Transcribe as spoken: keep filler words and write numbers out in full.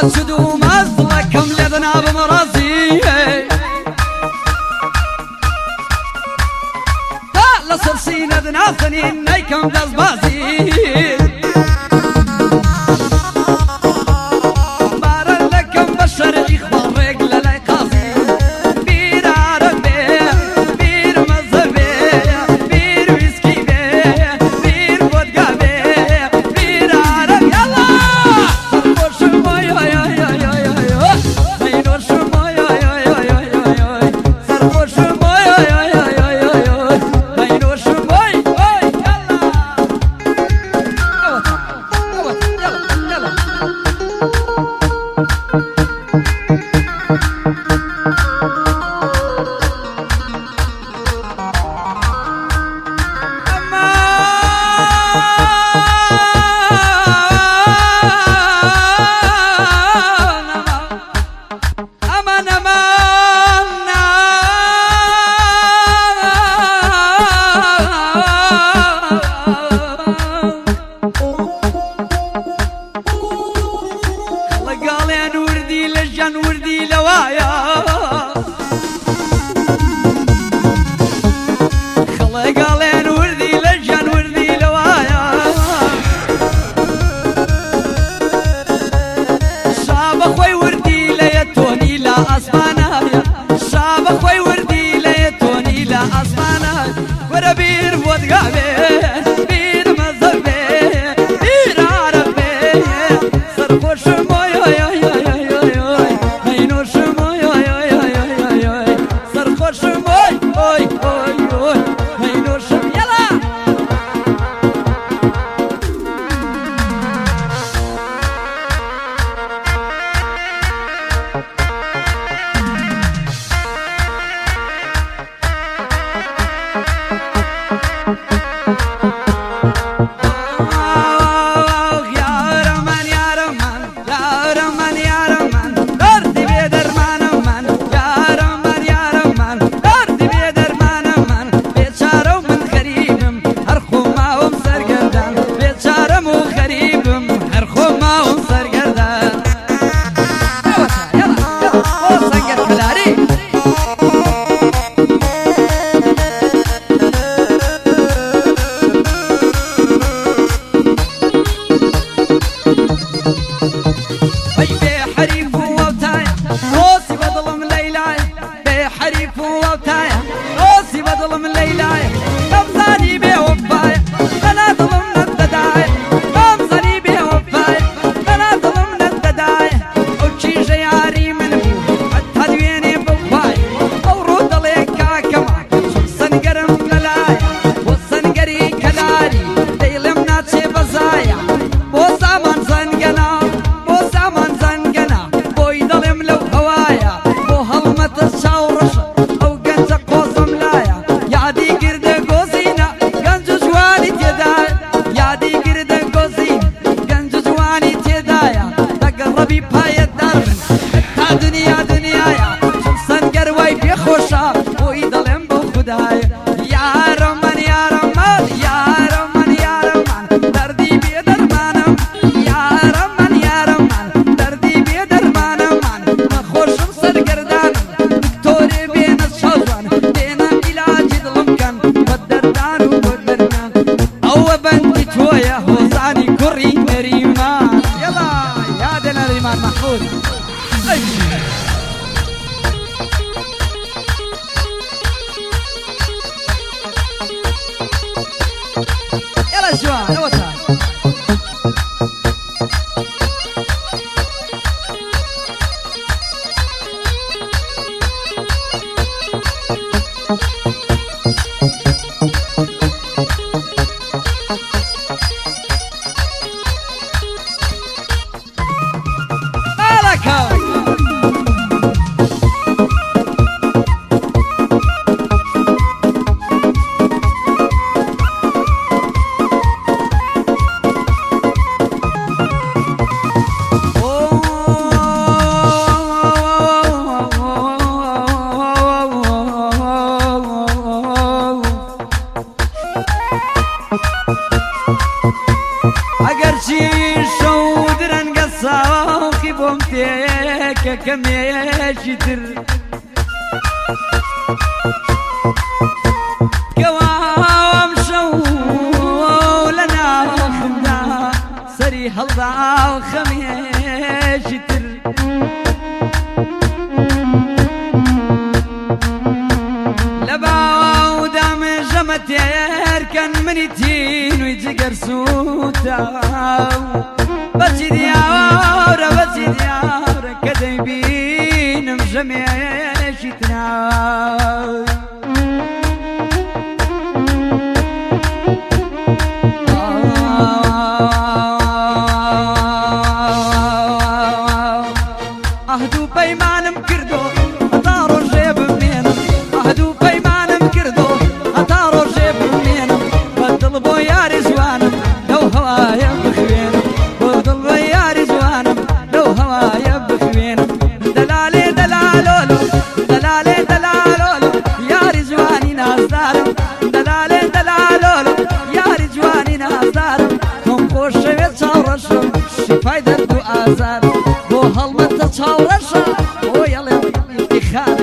شدو مزلكم لذنا بمرازي لا لصرسين ذنا ثنين نيكم دزبازي وردي لوايا خلا قالين وردي لجان وردي لوايا شاب اخوي وردي ليتوني لا اسمانايا شاب اخوي وردي ليتوني لا اسمانايا ورا بير بود قابي بير مزبي بير عربي سرخوش مويا يا يا يلا شوان اوتها اگر چی شو درن قصاوخي بومتي هەڵمێکە کەمێژی تر کەوام شەو لە ناخمدا سەری هەڵدا و خەمێژی تر لە باودا مێژەمە تێرکەن منی تینوی جگەر سووتە بەچی دیاوارە بەچی دیارە کە دەیبینم ژەمێژی تناو ئەهدوو پەیمانم کردۆ هەتا ڕۆژێ بمێنم ئەهدوو پەیمانم کردۆ هەتا ڕۆژێ بمێنم بەدڵ بۆ یاری جوانم لەو هەوایە بخوێنم بۆ دڵ بۆ یاری جوانم لەو هەوایە بخوێنم دەلالێ دەلالۆلۆ دەلالێ دەلالۆلۆ یاری جوانی نازدارم دەلالێ دەلالۆلۆ یاری جوانی نازدارم تۆم خۆشەوێت چاوڕەشم شیفای دەرد و ئازار بۆ هەڵمەتە چاوڕەشە بۆ یەڵێ ئیفتیخار